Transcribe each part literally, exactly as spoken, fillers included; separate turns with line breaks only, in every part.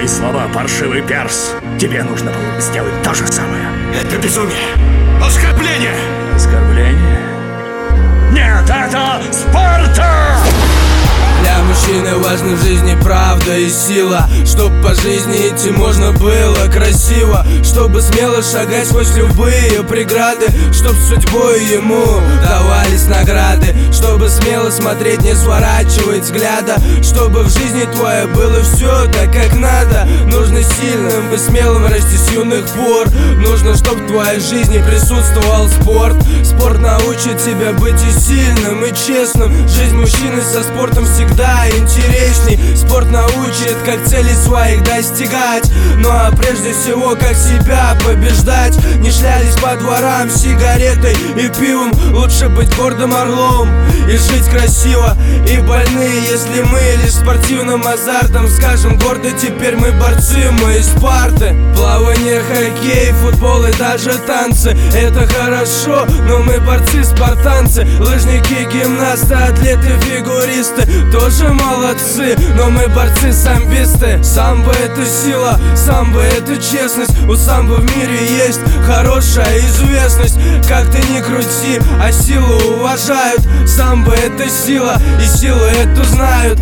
твои слова, паршивый перс. Тебе нужно было бы сделать то же самое.
Это безумие! Оскорбление!
Оскорбление? Нет, это Спарта!
Для мужчины важны в жизни правда и сила, чтоб по жизни идти можно было красиво, чтобы смело шагать сквозь любые преграды, чтоб судьбой ему давались награды, чтобы смело смотреть, не сворачивать взгляда, чтобы в жизни твоей было все так, как надо. Нужно сильным и смелым расти с юных пор. Нужно, чтоб в твоей жизни присутствовал спорт. Спорт научит тебя быть и сильным, и честным. Жизнь мужчины со спортом всегда интересней. Спорт научит, как цели своих достигать, ну а прежде всего, как себя побеждать. Не шлялись по дворам с сигаретой и пивом. Лучше быть гордым орлом и жить красиво. И больные, если мы лишь спортивным азартом скажем гордо, теперь мы борцы, мы из Спарты. Плавание, хоккей, футбол и даже танцы — это хорошо, но мы борцы-спартанцы. Лыжники, гимнасты, атлеты, фигуристы тоже молодцы, но мы борцы-самбисты. Самбо — это сила, самбо — это честность. У самбо в мире есть хорошая известность. Как ты ни крути, а силу уважают. Самбо — это сила, и силу эту знают.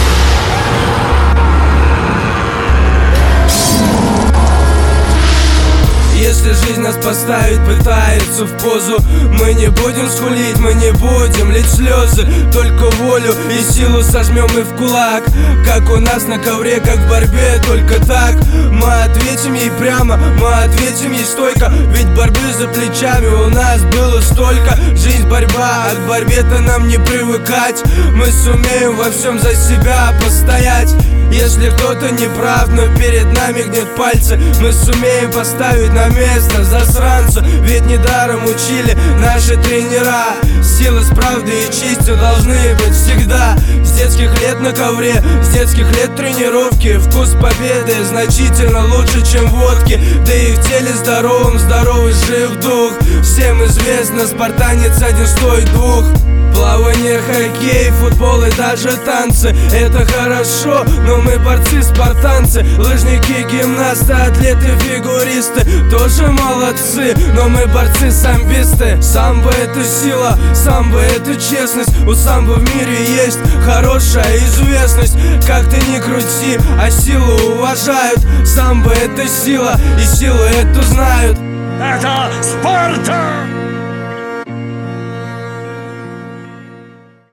Если жизнь нас поставит, пытается в позу, мы не будем скулить, мы не будем лить слезы. Только волю и силу сожмем и в кулак, как у нас на ковре, как в борьбе, только так мы ответим ей прямо, мы ответим ей стойко. Ведь борьбы за плечами у нас было столько. Жизнь борьба, а к борьбе-то нам не привыкать. Мы сумеем во всем за себя постоять. Если кто-то не прав, но перед нами гнет пальцы, мы сумеем поставить на место засранца. Ведь недаром учили наши тренера. Силы с правдой и честью должны быть всегда. С детских лет на ковре, с детских лет тренировки. Вкус победы значительно лучше, чем водки. Да и в теле здоровым здоровый жив дух. Всем известно, спартанец один стоит двух. Плавание, хоккей, футбол и даже танцы — это хорошо, но мы борцы-спартанцы. Лыжники, гимнасты, атлеты, фигуристы тоже молодцы, но мы борцы-самбисты. Самбо — это сила, самбо — это честность. У самбо в мире есть хорошая известность. Как ты ни крути, а силу уважают. Самбо — это сила, и силу эту знают.
Это Спарта!